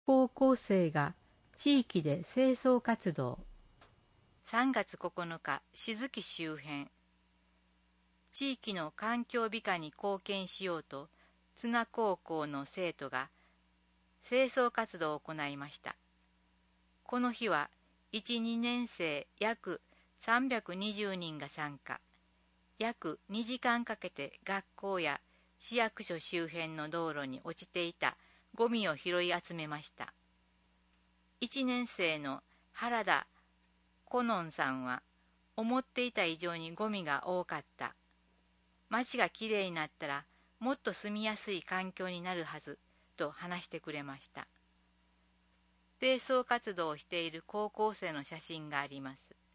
高校生が地域で清掃活動。 3月9日、静木周辺。地域の環境美化に貢献しようと、津奈高校の生徒が清掃活動を行いました。この日は、1、2年生約320人が参加。約2時間かけて学校や市役所周辺の道路に落ちていたゴミを拾い集めました。1年生の原田コノンさんは、思っていた以上にゴミが多かった。街がきれいになったら、もっと住みやすい環境になるはず、と話してくれました。清掃活動をしている高校生の写真があります。